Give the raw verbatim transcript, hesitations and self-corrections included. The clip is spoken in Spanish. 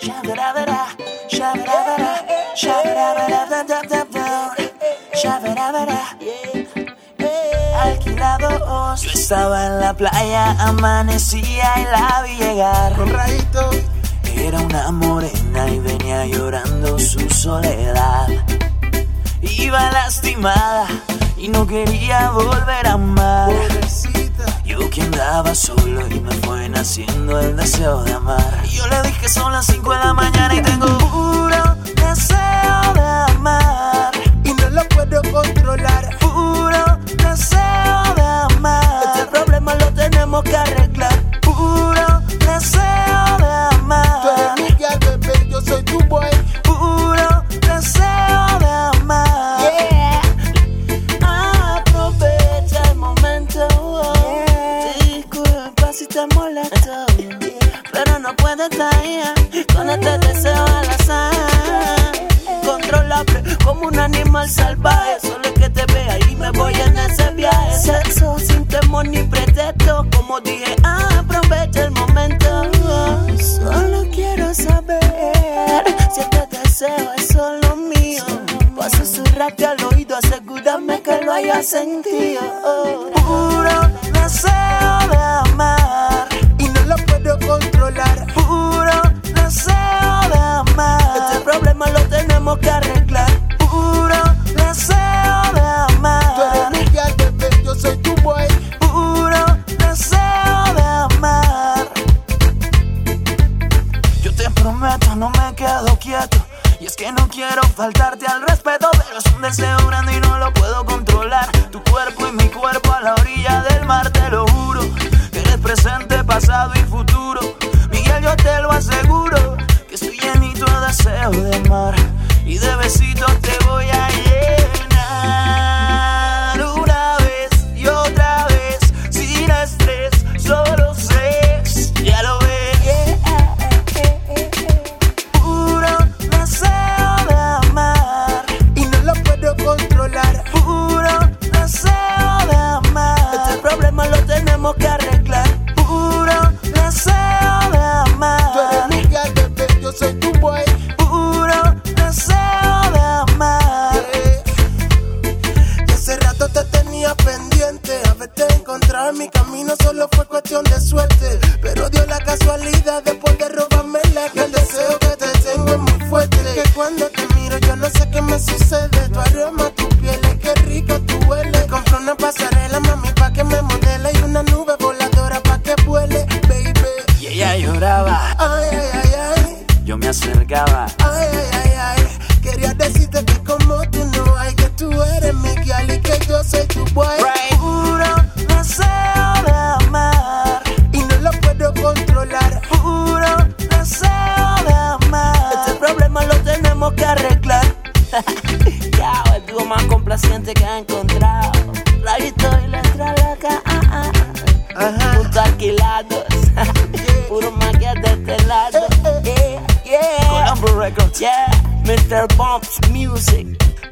Shabba-dabba-da, shabba-dabba-da, shabba-dabba-da-da-da-da. Shabba-dabba-da. Alquilados. Yo estaba en la playa, amanecía y la vi llegar. Con rayito. Era una morena y venía llorando su soledad. Iba lastimada y no quería volver a amar. Pobrecita. Yo que andaba solo y me fue naciendo el deseo de amar. Y yo le dije son las cinco de la mañana y tengo puro deseo de amar. Y no lo puedo controlar. Puro deseo de amar. Este problema lo tenemos que arreglar. Puro deseo de amar. Tú eres mi girl, bebé, yo soy tu boy. Puro deseo de amar. Yeah. Aprovecha el momento. Yeah. Disculpa si te molesto, pero no puedes estar ahí con este deseo al azar. Controlable como un animal salvaje. Solo es que te vea y me voy en ese viaje. Sexo sin temor ni pretexto. Como dije, aprovecha el momento. Solo quiero saber si este deseo es solo mío. Puedo susurrarte al oído, asegúrame que lo hayas sentido. Puro deseo de amar. Y no lo puedo controlar. Puro deseo de amar. Este problema lo tenemos que arreglar. Puro deseo de amar. Tú eres mi girl, bebé, yo soy tu boy. Puro deseo de amar. Yo te prometo, no me quedo quieto. Y es que no quiero faltarte al respeto, pero es un deseo grande y no lo puedo controlar. Tu cuerpo y mi cuerpo a la orilla del mar, te lo juro. Eres presente, pasado y futuro. Miguel, yo te lo aseguro, que estoy llenito de deseo de amar. Y de besitos te voy a llenar. Una vez y otra vez, sin estrés, solo sex. Ya lo ves. Puro deseo de amar. Y no lo puedo controlar. Puro deseo de amar. Este problema lo tenemos que arreglar. Puro deseo de amar. Tú eres mi girl, bebé, yo soy tu boy. Puro deseo de amar. Yeah. Y hace rato te tenía pendiente. Haberte encontrado en mi camino solo fue cuestión de suerte. Pero dio la casualidad de poder robarme la que el deseo que te tengo es muy fuerte. Que cuando te miro yo no sé qué me sucede. Tu aroma, tu piel, ay, qué rico tú hueles. Compré una pasarela, mami, pa' que me modele. Y una nube voladora pa' que vuele, baby. Y ella lloraba, Ay, ay, ay, ay. yo me acercaba. Ay, ay, ay, ay. Quería decirte que como tú no hay, que tú eres mi girl y que yo soy tu boy. Right. Puro deseo de amar. Y no lo puedo controlar. Puro deseo de amar. Este problema lo tenemos que arreglar. Ya, el dúo más complaciente que he encontrado. Rayito y letra loca. Ah, ah, ah. Ajá. Punto alquilados. Puro magia de este lado. Yeah, yeah. Colombo Records. Yeah. mister Bumps Music.